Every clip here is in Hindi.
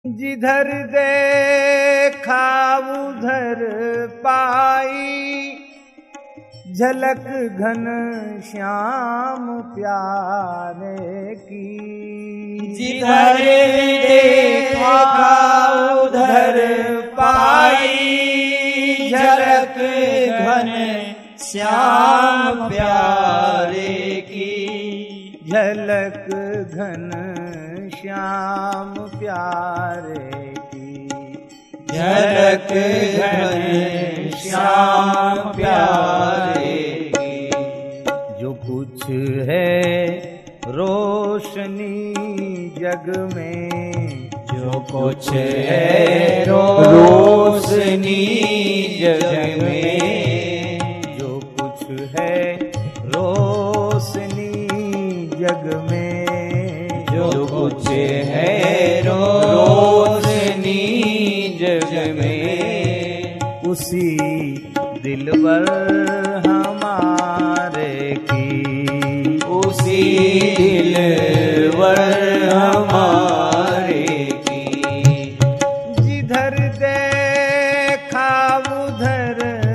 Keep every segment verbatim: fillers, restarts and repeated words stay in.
जिधर देखा उधर पाई, झलक घन श्याम प्यारे की। जिधर देखा उधर पाई, झलक घन श्याम प्यारे की। झलक घन श्याम प्यारे की। झलक घन श्याम प्यारे की। जो कुछ है रोशनी जग में, जो कुछ है रोशनी जग में, जो कुछ है रोशनी जग में, जो कुछ है रोशनी जग में, उसी दिलबर हमारे की। उसी दिलबर हमारे की। जिधर देखा उधर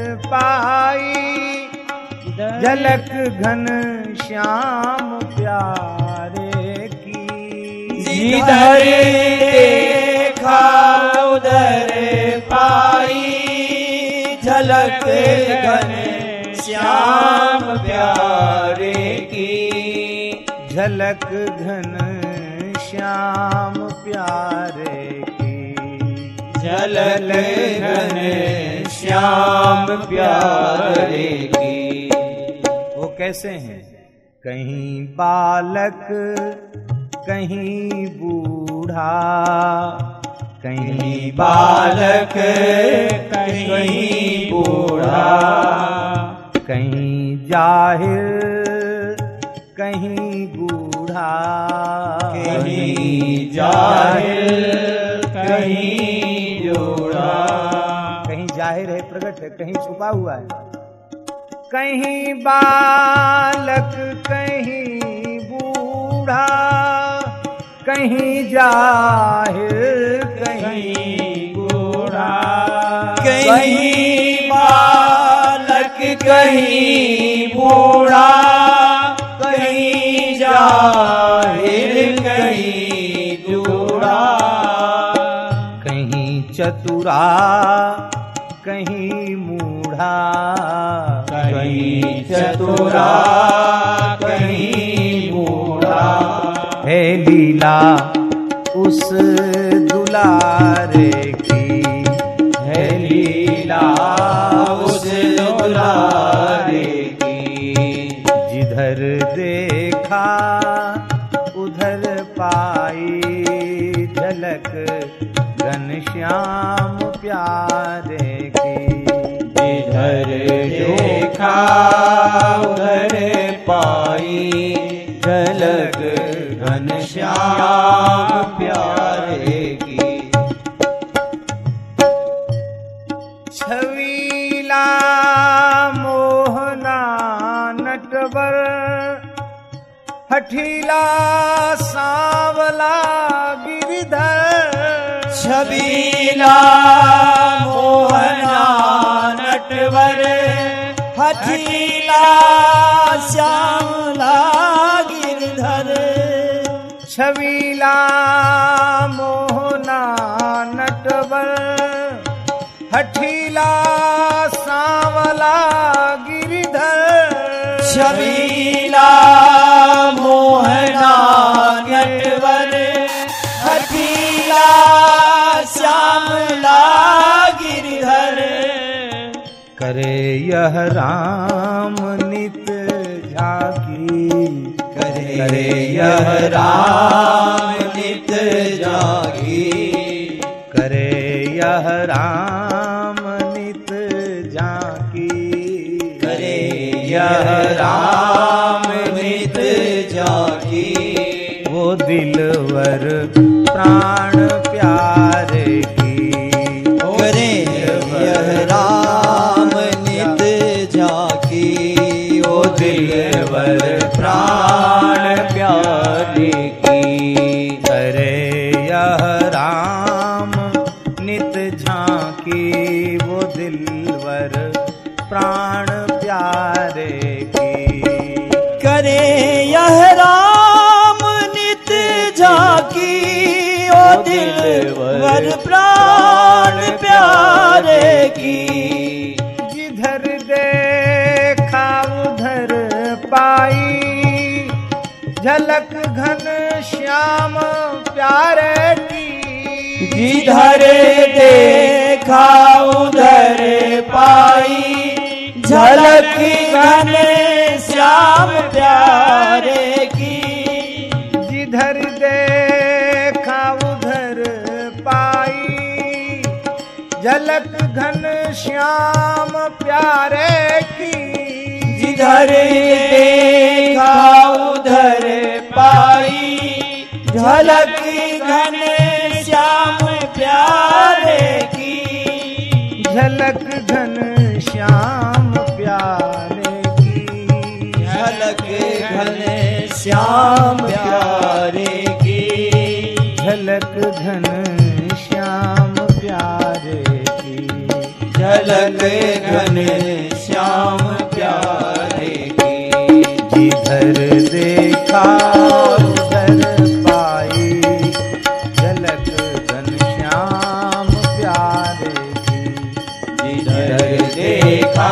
पाई, झलक घन श्याम प्यारे की। जिधर देखा उधर पाई, झलक घन श्याम प्यारे की। झलक घन श्याम प्यारे की। झलक घन श्याम प्यारे की। वो कैसे हैं? कहीं बालक कहीं बूढ़ा, कहीं बालक कहीं बूढ़ा, कहीं जाहिर कहीं बूढ़ा, कहीं जाहिर कहीं जूढ़ा। कहीं जाहिर है प्रकट है, कहीं छुपा हुआ है। कहीं बालक कहीं बूढ़ा, कहीं जाहिर कहीं बूढ़ा। कहीं बालक कहीं बूढ़ा, कहीं जाहिर कहीं जूढ़ा। कहीं चतुरा कहीं मूढ़ा, कहीं चतुरा कहीं मूढ़ा। है लीला उस दुलारे की। है लीला उस दुलारे की। जिधर देखा उधर पाई, झलक घनश्याम प्यारे की। जिधर देखा उधर पाई, झलक घनश्याम प्यारे की। छवीला मोहना नटवर, हठीला सांवला गिरधर। छबीला मोहना नटवर, हठीला श्यामला गिरधर। छवीला मोहना नटवर, हठीला सांवला गिरधर। छबीला मोहना नटवर, हठीला श्यामला गिरधर। करे यह राम नित झाकी, करे यह राम नित जागी। करे यह राम नित झाकी। करे यह राम नित जागी। वो दिलवर प्राण प्यारे की। करे यह राम नित जागी। वो दिलवर प्राण प्यारे की। करे यह राम प्राण प्यारे की। करे यह राम नित झांकी, ओ दिलवर प्राण प्यारे की। जिधर देखा उधर पाई, झलक घन श्याम प्यारे की। जिधर देखा उधर पाई, झलक घन श्याम प्यारे की। जिधर देखा उधर पाई, झलक घन श्याम प्यारे की। जिधर देखा उधर पाई, झलक घन श्याम प्यारे की। झलक घन श्याम प्यारे की। झलक घन श्याम प्यारे की। झलक घन श्याम प्यारे की। झलक घन श्याम प्यारे की। जिधर देखा उधर पाई, झलक घन श्याम प्यारे की। जिधर देखा